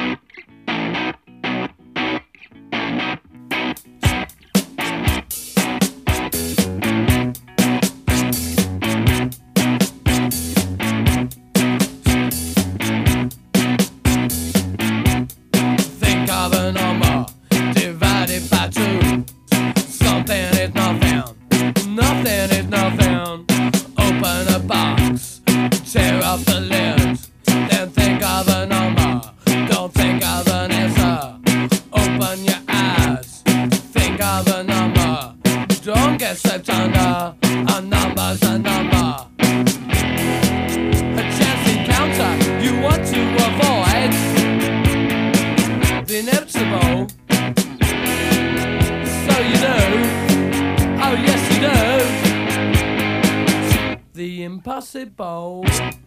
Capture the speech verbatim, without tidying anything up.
Think of a number divided by two. Something is not found, nothing is not found. Open a box, tear off the lid, then think of a number. Don't think of an answer. Open your eyes, think of a number. Don't get swept under. A number's a number. A chance encounter you want to avoid. The inevitable. So you do. Oh yes you do. The impossible.